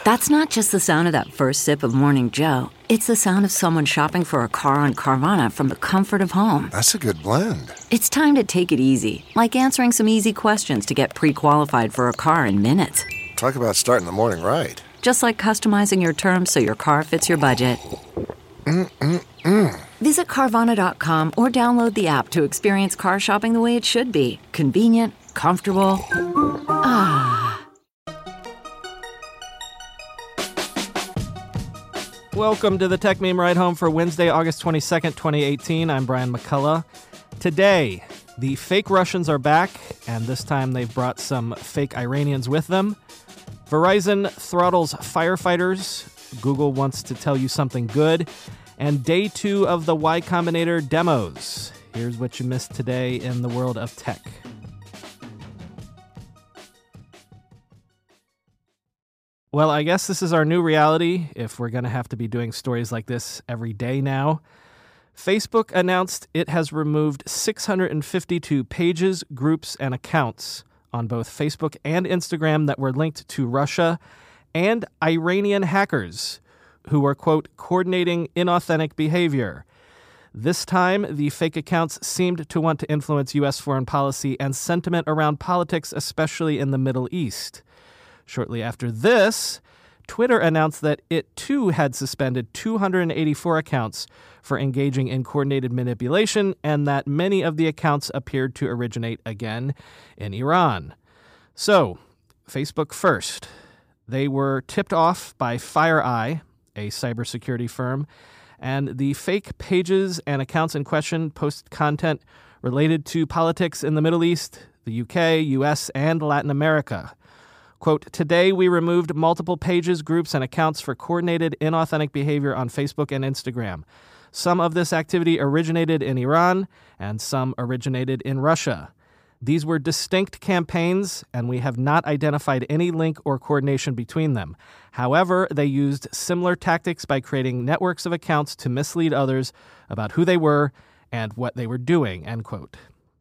That's not just the sound of that first sip of Morning Joe. It's the sound of someone shopping for a car on Carvana from the comfort of home. That's a good blend. It's time to take it easy, like answering some easy questions to get pre-qualified for a car in minutes. Talk about starting the morning right. Just like customizing your terms so your car fits your budget. Visit Carvana.com or download the app to experience car shopping the way it should be. Convenient, comfortable. Welcome to the Tech Meme Ride Home for Wednesday, August 22nd, 2018. I'm Brian McCullough. Today, the fake Russians are back, and this time they've brought some fake Iranians with them. Verizon throttles firefighters. Google wants to tell you something good. And day 2 of the Y Combinator demos. Here's what you missed today in the world of tech. Well, I guess this is our new reality if we're going to have to be doing stories like this every day now. Facebook announced it has removed 652 pages, groups, and accounts on both Facebook and Instagram that were linked to Russia and Iranian hackers who were, quote, coordinating inauthentic behavior. This time, the fake accounts seemed to want to influence U.S. foreign policy and sentiment around politics, especially in the Middle East. Shortly after this, Twitter announced that it too had suspended 284 accounts for engaging in coordinated manipulation and that many of the accounts appeared to originate again in Iran. So, Facebook first. They were tipped off by FireEye, a cybersecurity firm, and the fake pages and accounts in question posted content related to politics in the Middle East, the UK, US, and Latin America. Quote, today we removed multiple pages, groups, and accounts for coordinated inauthentic behavior on Facebook and Instagram. Some of this activity originated in Iran, and some originated in Russia. These were distinct campaigns, and we have not identified any link or coordination between them. However, they used similar tactics by creating networks of accounts to mislead others about who they were and what they were doing, end quote.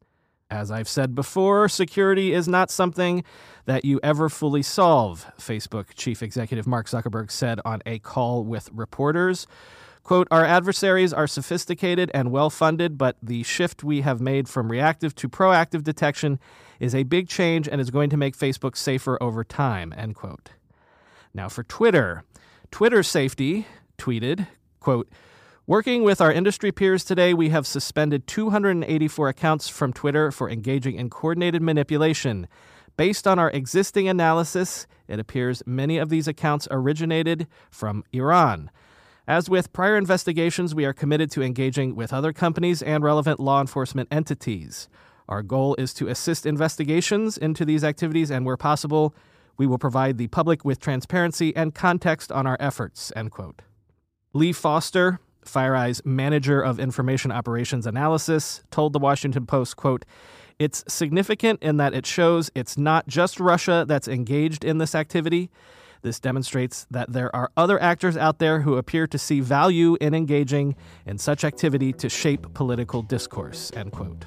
As I've said before, security is not something that you ever fully solve, Facebook chief executive Mark Zuckerberg said on a call with reporters. Quote, our adversaries are sophisticated and well-funded, but the shift we have made from reactive to proactive detection is a big change and is going to make Facebook safer over time, end quote. Now for Twitter. Twitter Safety tweeted, quote, working with our industry peers today, we have suspended 284 accounts from Twitter for engaging in coordinated manipulation. Based on our existing analysis, it appears many of these accounts originated from Iran. As with prior investigations, we are committed to engaging with other companies and relevant law enforcement entities. Our goal is to assist investigations into these activities, and where possible, we will provide the public with transparency and context on our efforts, end quote. Lee Foster, FireEye's manager of information operations analysis, told the Washington Post, quote, it's significant in that it shows it's not just Russia that's engaged in this activity. This demonstrates that there are other actors out there who appear to see value in engaging in such activity to shape political discourse, end quote.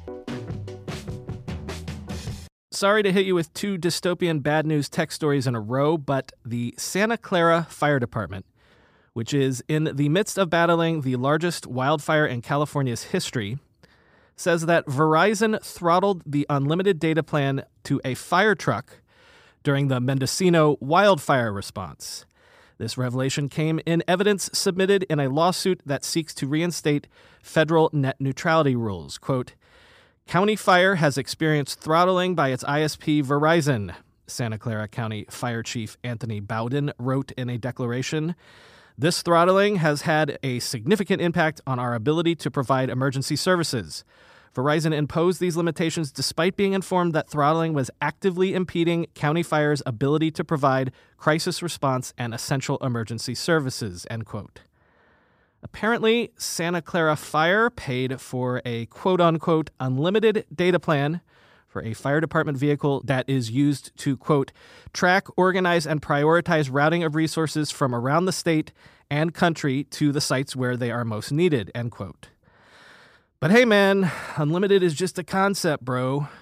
Sorry to hit you with 2 dystopian bad news tech stories in a row, but the Santa Clara Fire Department, which is in the midst of battling the largest wildfire in California's history, says that Verizon throttled the unlimited data plan to a fire truck during the Mendocino wildfire response. This revelation came in evidence submitted in a lawsuit that seeks to reinstate federal net neutrality rules. Quote, County Fire has experienced throttling by its ISP Verizon, Santa Clara County Fire Chief Anthony Bowden wrote in a declaration. This throttling has had a significant impact on our ability to provide emergency services. Verizon imposed these limitations despite being informed that throttling was actively impeding County Fire's ability to provide crisis response and essential emergency services, end quote. Apparently, Santa Clara Fire paid for a quote-unquote unlimited data plan for a fire department vehicle that is used to, quote, track, organize, and prioritize routing of resources from around the state and country to the sites where they are most needed, end quote. But hey, man, unlimited is just a concept, bro.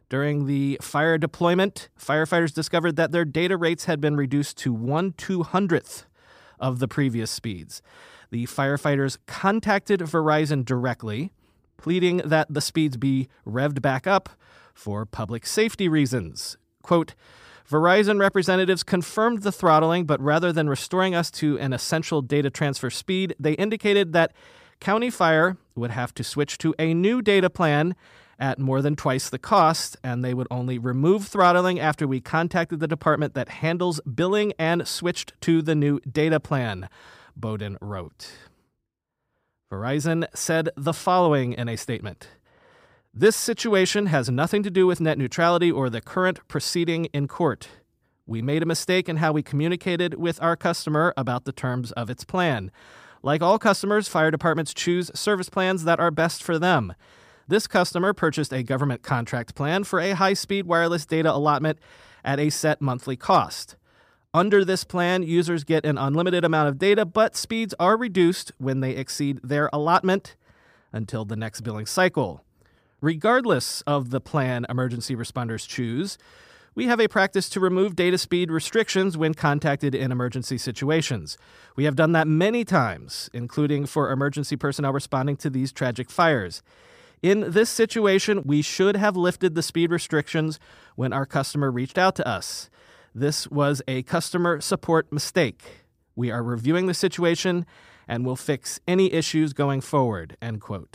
During the fire deployment, firefighters discovered that their data rates had been reduced to 1/200th of the previous speeds. The firefighters contacted Verizon directly, pleading that the speeds be revved back up for public safety reasons. Quote, Verizon representatives confirmed the throttling, but rather than restoring us to an essential data transfer speed, they indicated that County Fire would have to switch to a new data plan at more than twice the cost, and they would only remove throttling after we contacted the department that handles billing and switched to the new data plan, Bowden wrote. Verizon said the following in a statement. This situation has nothing to do with net neutrality or the current proceeding in court. We made a mistake in how we communicated with our customer about the terms of its plan. Like all customers, fire departments choose service plans that are best for them. This customer purchased a government contract plan for a high-speed wireless data allotment at a set monthly cost. Under this plan, users get an unlimited amount of data, but speeds are reduced when they exceed their allotment until the next billing cycle. Regardless of the plan emergency responders choose, we have a practice to remove data speed restrictions when contacted in emergency situations. We have done that many times, including for emergency personnel responding to these tragic fires. In this situation, we should have lifted the speed restrictions when our customer reached out to us. This was a customer support mistake. We are reviewing the situation and will fix any issues going forward, end quote.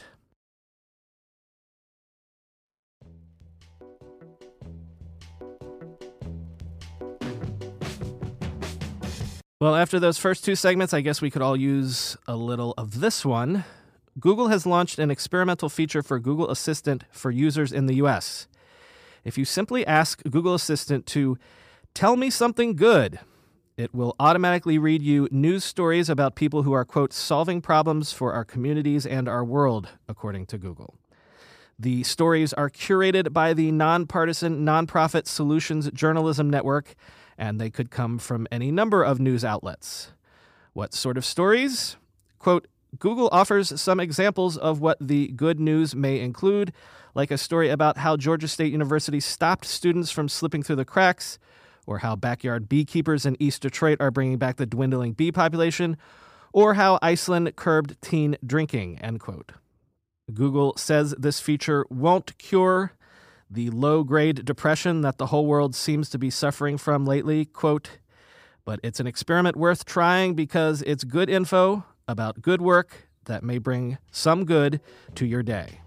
Well, after those first two segments, I guess we could all use a little of this one. Google has launched an experimental feature for Google Assistant for users in the U.S. If you simply ask Google Assistant to tell me something good, it will automatically read you news stories about people who are, quote, solving problems for our communities and our world, according to Google. The stories are curated by the nonpartisan nonprofit Solutions Journalism Network, and they could come from any number of news outlets. What sort of stories? Quote, Google offers some examples of what the good news may include, like a story about how Georgia State University stopped students from slipping through the cracks, or how backyard beekeepers in East Detroit are bringing back the dwindling bee population, or how Iceland curbed teen drinking, end quote. Google says this feature won't cure the low-grade depression that the whole world seems to be suffering from lately, quote, but it's an experiment worth trying because it's good info about good work that may bring some good to your day.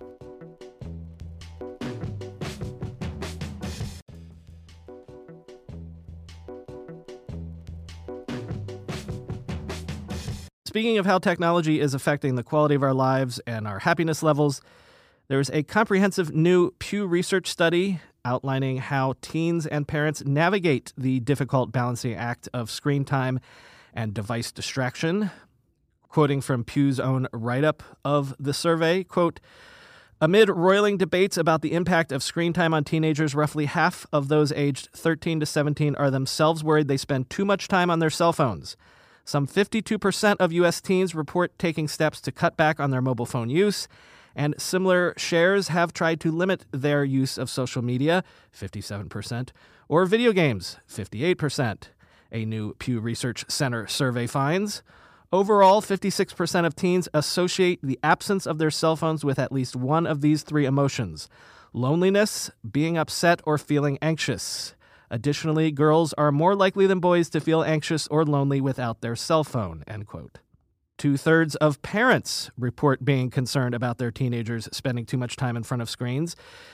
Speaking of how technology is affecting the quality of our lives and our happiness levels, there's a comprehensive new Pew Research study outlining how teens and parents navigate the difficult balancing act of screen time and device distraction. Quoting from Pew's own write-up of the survey, quote, amid roiling debates about the impact of screen time on teenagers, roughly half of those aged 13 to 17 are themselves worried they spend too much time on their cell phones. Some 52% of U.S. teens report taking steps to cut back on their mobile phone use, and similar shares have tried to limit their use of social media, 57%, or video games, 58%. A new Pew Research Center survey finds. Overall, 56% of teens associate the absence of their cell phones with at least one of these three emotions: loneliness, being upset, or feeling anxious. Additionally, girls are more likely than boys to feel anxious or lonely without their cell phone, end quote. 2/3 of parents report being concerned about their teenagers spending too much time in front of screens.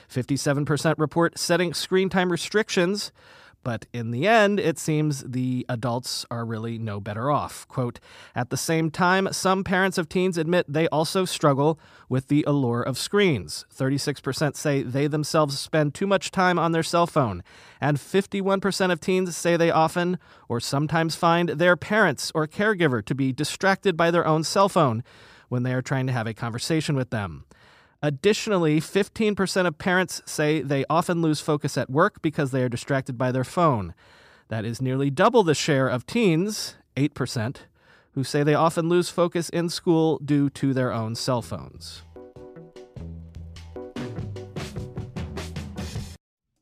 57% report setting screen time restrictions. But in the end, it seems the adults are really no better off. Quote, at the same time, some parents of teens admit they also struggle with the allure of screens. 36% say they themselves spend too much time on their cell phone. And 51% of teens say they often or sometimes find their parents or caregiver to be distracted by their own cell phone when they are trying to have a conversation with them. Additionally, 15% of parents say they often lose focus at work because they are distracted by their phone. That is nearly double the share of teens, 8%, who say they often lose focus in school due to their own cell phones.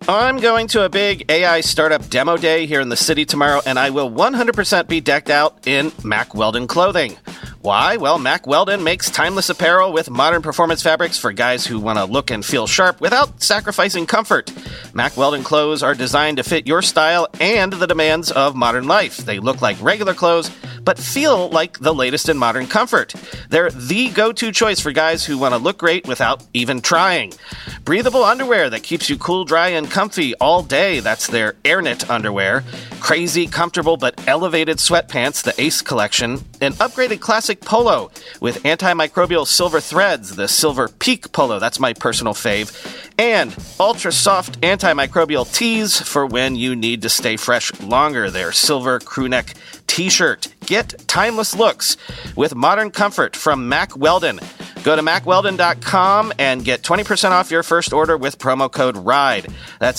I'm going to a big AI startup demo day here in the city tomorrow, and I will 100% be decked out in Mack Weldon clothing. Why? Well, Mack Weldon makes timeless apparel with modern performance fabrics for guys who want to look and feel sharp without sacrificing comfort. Mack Weldon clothes are designed to fit your style and the demands of modern life. They look like regular clothes, but feel like the latest in modern comfort. They're the go-to choice for guys who want to look great without even trying. Breathable underwear that keeps you cool, dry, and comfy all day. That's their AirKnit underwear. Crazy, comfortable, but elevated sweatpants, the Ace collection. An upgraded classic polo with antimicrobial silver threads, the Silver Peak polo. That's my personal fave. And ultra-soft antimicrobial tees for when you need to stay fresh longer. Their silver crewneck t-shirt. Get timeless looks with modern comfort from Mack Weldon. Go to MackWeldon.com and get 20% off your first order with promo code RIDE. That's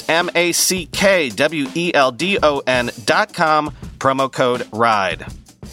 MackWeldon.com, promo code RIDE.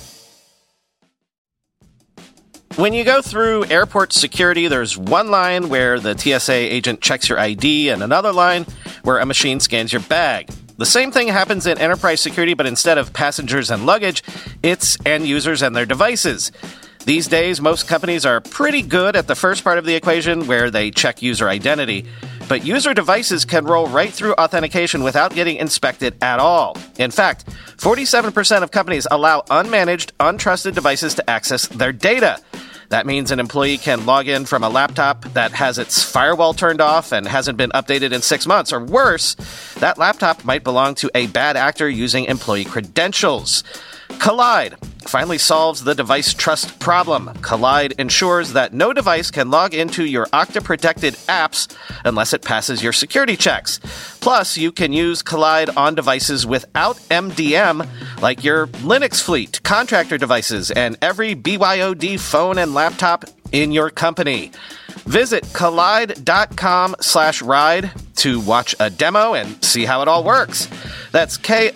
When you go through airport security, there's one line where the TSA agent checks your ID and another line where a machine scans your bag. The same thing happens in enterprise security, but instead of passengers and luggage, it's end users and their devices. These days, most companies are pretty good at the first part of the equation where they check user identity, but user devices can roll right through authentication without getting inspected at all. In fact, 47% of companies allow unmanaged, untrusted devices to access their data. That means an employee can log in from a laptop that has its firewall turned off and hasn't been updated in 6 months. Or worse, that laptop might belong to a bad actor using employee credentials. Kolide finally solves the device trust problem. Kolide ensures that no device can log into your Okta-protected apps unless it passes your security checks. Plus, you can use Kolide on devices without MDM, like your Linux fleet, contractor devices, and every BYOD phone and laptop in your company. Visit Kolide.com/ride to watch a demo and see how it all works. That's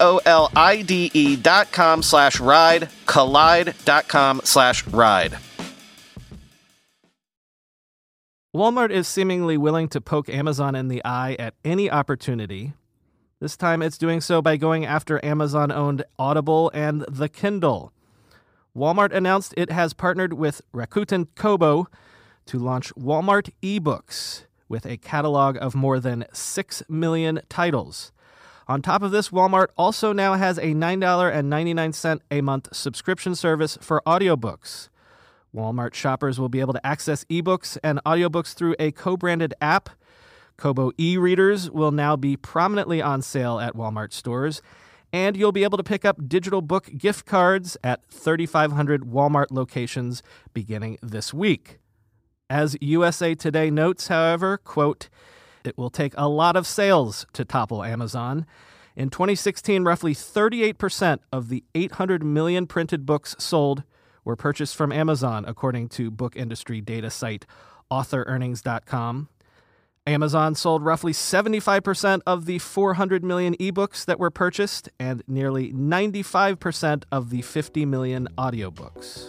KOLIDE.com/ride, Kolide.com/ride. Walmart is seemingly willing to poke Amazon in the eye at any opportunity. This time it's doing so by going after Amazon-owned Audible and the Kindle. Walmart announced it has partnered with Rakuten Kobo to launch Walmart eBooks with a catalog of more than 6 million titles. On top of this, Walmart also now has a $9.99 a month subscription service for audiobooks. Walmart shoppers will be able to access ebooks and audiobooks through a co-branded app. Kobo e-readers will now be prominently on sale at Walmart stores, and you'll be able to pick up digital book gift cards at 3,500 Walmart locations beginning this week. As USA Today notes, however, quote, "It will take a lot of sales to topple Amazon. In 2016, roughly 38% of the 800 million printed books sold were purchased from Amazon, according to book industry data site AuthorEarnings.com. Amazon sold roughly 75% of the 400 million ebooks that were purchased and nearly 95% of the 50 million audiobooks."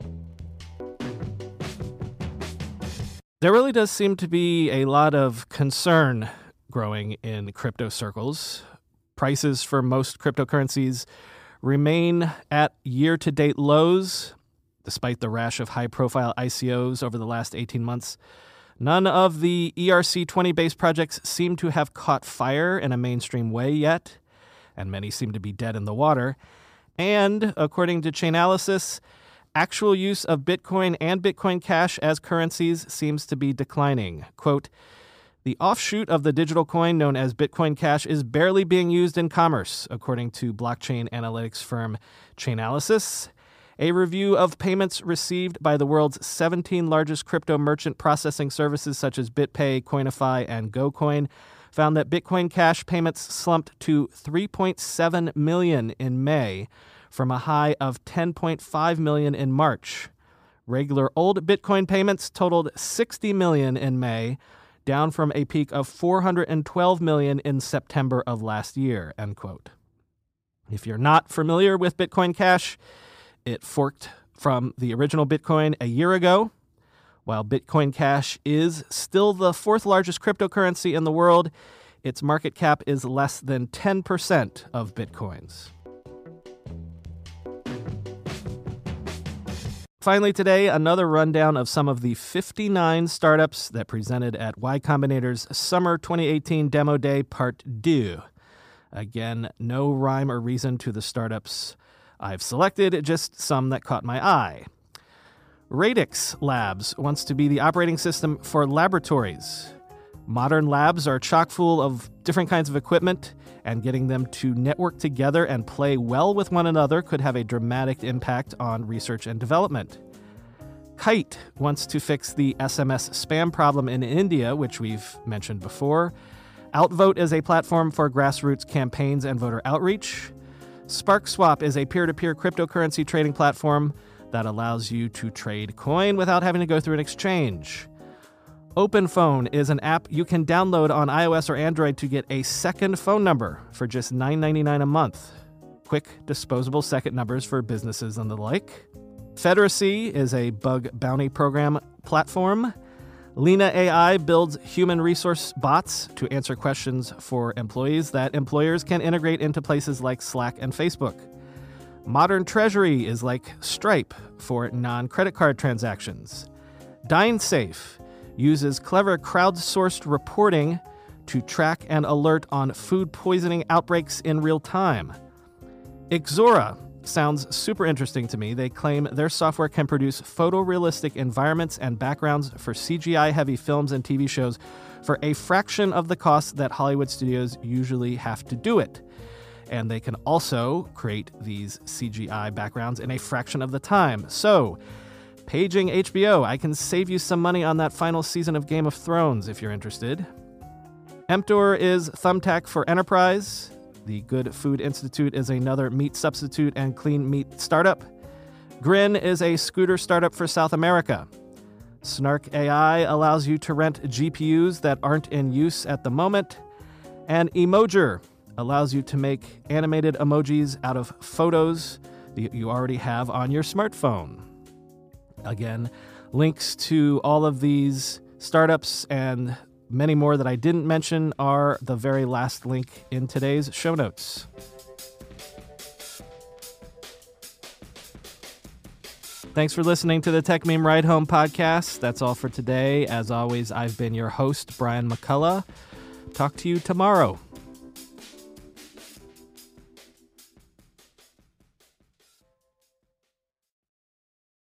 There really does seem to be a lot of concern growing in crypto circles. Prices for most cryptocurrencies remain at year-to-date lows, despite the rash of high-profile ICOs over the last 18 months. None of the ERC-20-based projects seem to have caught fire in a mainstream way yet, and many seem to be dead in the water. And, according to Chainalysis, actual use of Bitcoin and Bitcoin Cash as currencies seems to be declining. Quote, "The offshoot of the digital coin known as Bitcoin Cash is barely being used in commerce," according to blockchain analytics firm Chainalysis. A review of payments received by the world's 17 largest crypto merchant processing services such as BitPay, Coinify, and GoCoin found that Bitcoin Cash payments slumped to 3.7 million in May, from a high of 10.5 million in March. Regular old Bitcoin payments totaled 60 million in May, down from a peak of 412 million in September of last year, end quote. If you're not familiar with Bitcoin Cash, it forked from the original Bitcoin a year ago. While Bitcoin Cash is still the fourth largest cryptocurrency in the world, Its market cap is less than 10% of Bitcoin's. Finally today, another rundown of some of the 59 startups that presented at Y Combinator's Summer 2018 Demo Day Part 2. Again, no rhyme or reason to the startups I've selected, just some that caught my eye. Radix Labs wants to be the operating system for laboratories. Modern labs are chock full of different kinds of equipment, and getting them to network together and play well with one another could have a dramatic impact on research and development. Kite wants to fix the SMS spam problem in India, which we've mentioned before. Outvote is a platform for grassroots campaigns and voter outreach. SparkSwap is a peer-to-peer cryptocurrency trading platform that allows you to trade coin without having to go through an exchange. OpenPhone is an app you can download on iOS or Android to get a second phone number for just $9.99 a month. Quick, disposable second numbers for businesses and the like. Federacy is a bug bounty program platform. Lena AI builds human resource bots to answer questions for employees that employers can integrate into places like Slack and Facebook. Modern Treasury is like Stripe for non-credit card transactions. DineSafe uses clever crowdsourced reporting to track and alert on food poisoning outbreaks in real time. Ixora sounds super interesting to me. They claim their software can produce photorealistic environments and backgrounds for CGI-heavy films and TV shows for a fraction of the cost that Hollywood studios usually have to do it. And they can also create these CGI backgrounds in a fraction of the time. So, paging HBO, I can save you some money on that final season of Game of Thrones if you're interested. Emptor is Thumbtack for enterprise. The Good Food Institute is another meat substitute and clean meat startup. Grin is a scooter startup for South America. Snark AI allows you to rent GPUs that aren't in use at the moment. And Emojer allows you to make animated emojis out of photos that you already have on your smartphone. Again, links to all of these startups and many more that I didn't mention are the very last link in today's show notes. Thanks for listening to the Tech Meme Ride Home podcast. That's all for today. As always, I've been your host, Brian McCullough. Talk to you tomorrow.